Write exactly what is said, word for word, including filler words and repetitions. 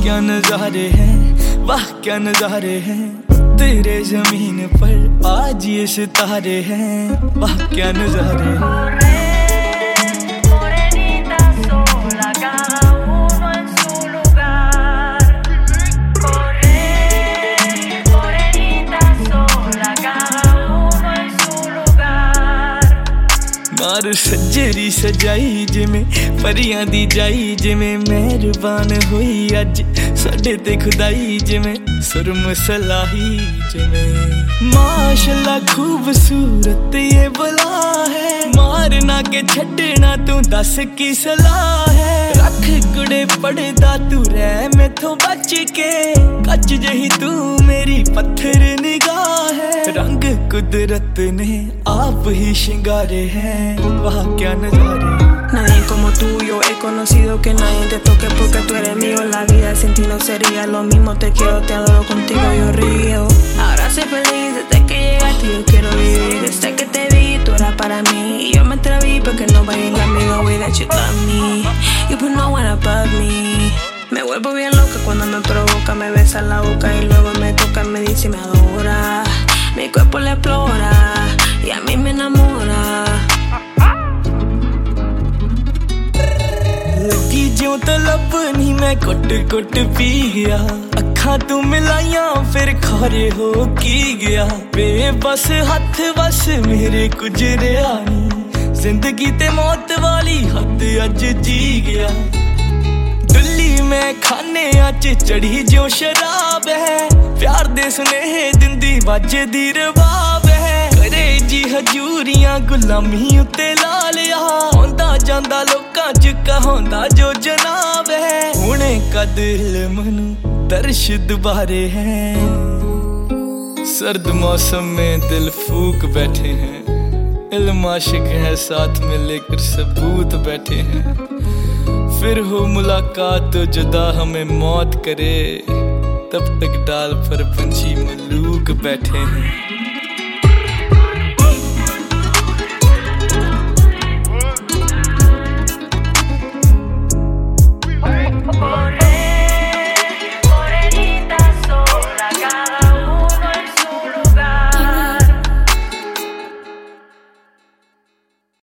क्या नजारे हैं, वाह क्या नजारे हैं, तेरे जमीन पर आज ये सितारे हैं, वाह क्या नजारे हैं। मार सज्जरी सजाई जिमें परियां दी जाई, जिमें मेहरबान हुई अज साडे ते खुदाई, जिमें सुरम सलाही जिमें माशाल्लाह खूबसूरत ये बला है, मारना के छड़ना तू दस की सलाह है, रख गुड़े पड़दा तू रह मैथों बच के, कच जही तू मेरी पत्थर निगाह है, रंग कुदरत ने आप ही शिंगारे हैं, वाह क्या नजारे। Nadie como tú, yo he conocido que nadie te toque porque tú eres mío. La vida sin ti no sería lo mismo. Te quiero, te adoro, contigo yo río. Ahora soy feliz desde que llegaste, yo quiero vivir. Desde que te vi, tú eras para mí. Y yo me atreví porque no baila amigo, way that you love me. You put no one above me. Me vuelvo bien loca cuando me provoca, me besa la boca y luego me toca, me dice y me adora. Mi cuerpo le explora y a mí me enamora. लगी ज्यों तलब नी मैं कुट कुट P गया, अखा तू मिलाइया फिर खारे हो की गया, बेबस हथ बस मेरे गुजरिया नी, जिंदगी ते मौत वाली हद अज जी गया, दिल्ली में खाने अच चढ़ी जो शराब है, प्यार दे सुनेहे दिंदी वजदी रबाब है, करे जी हजूरियां गुलामी उत्ते ला लिया, होंदा जांदा लोकां च कहांदा जो जनाब है, हुणे कद इल्म नू दर्श दुबारे हैं, सर्द मौसम में दिल फूक बैठे हैं, इल्म आशिक है साथ में लेकर सबूत बैठे हैं, फिर हो मुलाकात तो जुदा हमें मौत करे, तब तक डाल पर पंछी मलूक बैठे हैं।